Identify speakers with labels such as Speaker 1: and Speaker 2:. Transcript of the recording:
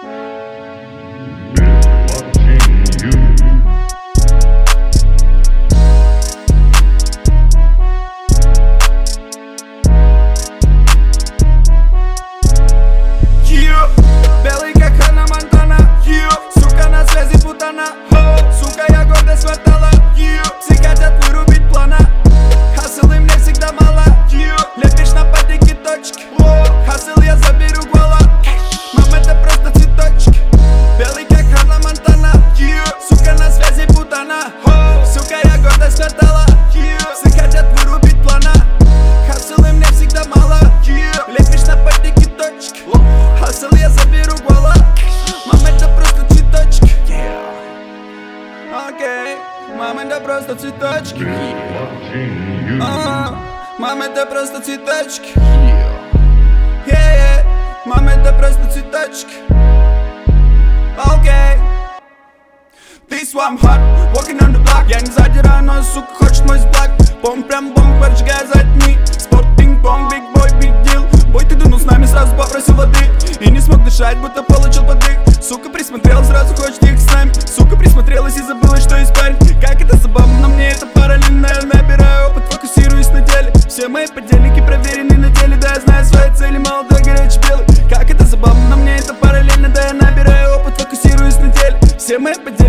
Speaker 1: Белый как Ханна Монтана, сука на связи путана, сука я гордость хватала, все хотят вырубить плана, хасл и мне всегда мало, лепишь на патике точки, хасл я заберу гола, мам это просто цветочки. Белый как Ханна Монтана, сука на связи путана, сука я гордость хватала, все хотят вырубить плана, хасл и мне всегда мало, лепишь на патике точки, хасл я заберу гола, мам это просто цветочки. Окей, мам это просто цветочки. Мам это просто цветочки. Мам это просто цветочки. Окей. This one hot, walking on the block. Я не задираю, но сука хочет мой сблак. Бомб прям бомб, поджигая задний. Спорт пинг-понг, big boy, big deal. Бой ты дунул с нами, сразу попросил воды. И не смог дышать, будто получил подых. Сука присмотрелась, сразу хочет их с нами. Сука присмотрелась и забыла, что есть парень. Как это забавно, но мне это параллельно. Я набираю опыт, фокусируюсь на деле. Все мои подельники проверены на деле. Да, я знаю свои цели, молодой, горячий, белый. Как это забавно, но мне это параллельно. Да, я набираю опыт, фокусируюсь на деле. Все мои подельники